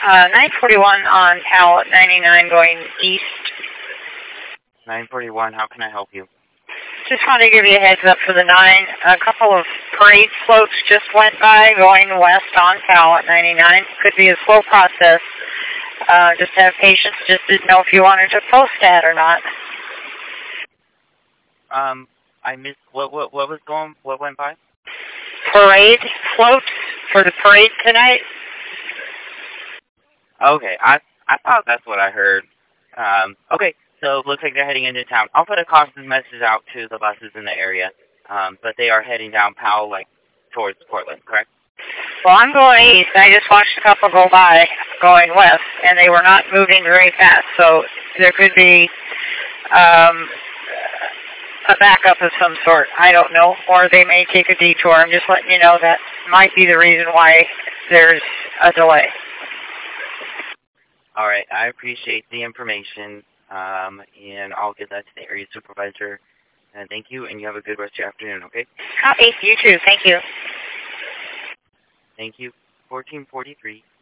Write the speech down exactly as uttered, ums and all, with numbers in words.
Uh, nine forty-one on Powell ninety-nine going east. nine forty-one, how can I help you? Just wanted to give you a heads up for the nine. A couple of parade floats just went by going west on Powell at ninety-nine. Could be a slow process. Uh, just have patience. Just didn't know if you wanted to post that or not. Um, I missed, what, what, what was going, what went by? Parade floats for the parade tonight. Okay, I, I thought that's what I heard. Um, okay, so it looks like they're heading into town. I'll put a caution message out to the buses in the area, um, but they are heading down Powell, like, towards Portland, correct? Well, I'm going east. I just watched a couple go by going west, and they were not moving very fast, so there could be um, a backup of some sort. I don't know, or they may take a detour. I'm just letting you know that might be the reason why there's a delay. All right, I appreciate the information, um, and I'll get that to the area supervisor. And thank you, and you have a good rest of your afternoon, okay? Copy. You too. Thank you. Thank you. fourteen forty-three.